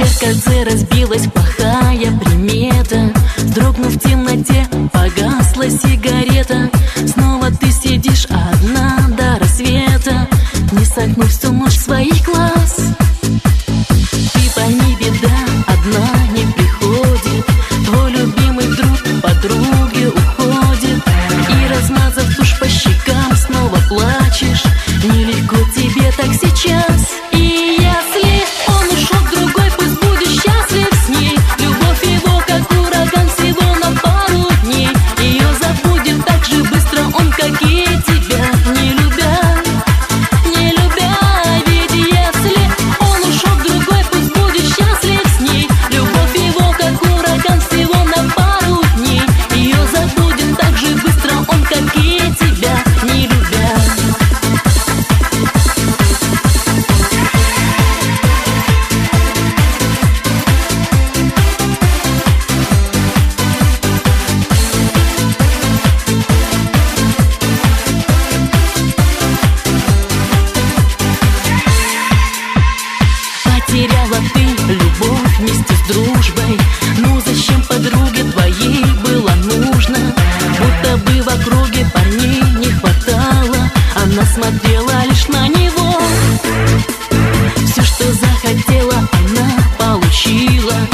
зеркальце разбилась плохая примета. Вздрогнув в темноте, погасла сигарета. Снова ты сидишь одна до рассвета, не сомкнув всю ночь своих глаз. Ты пойми, беда одна не приходит. Твой любимый друг подруге уходит, и, размазав тушь по щекам, снова плачешь. Нелегко тебе так сейчас. И если он ушел к другой, пусть будет счастлив с ней. Любовь его, как ураган, всего на пару дней. Ее забудет так же быстро он, как и тебя, не любя, не любя. Ведь если он ушел к другой, пусть будет счастлив с ней. Любовь его, как ураган, всего на пару дней. Ее забудет так же быстро он, как и тебя, не любя. Потеряла ты любовь вместе с дружбой. Ну зачем подруге твоей было нужно? Будто бы в округе парней не хватало, она смотрела лишь на него. Все, что захотела, она получила.